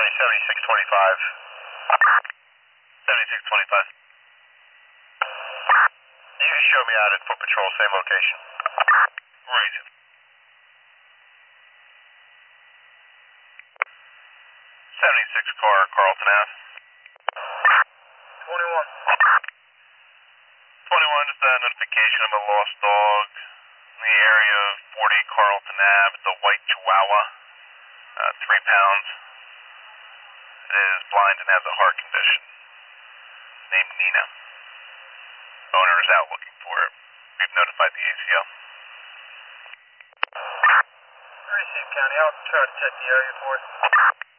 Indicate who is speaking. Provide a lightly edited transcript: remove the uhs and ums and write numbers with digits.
Speaker 1: County 7625. 7625. You can show me out at foot patrol, same location. Raise it. 76 car, Carlton Ave. 21. 21, just a notification of a lost dog in the area of 40 Carlton Ave. It's a white Chihuahua, 3 pounds. It is blind and has a heart condition. Named Nina. Owner is out looking for it. We've notified the ACO.
Speaker 2: Received, County. I'll try to check the area for it.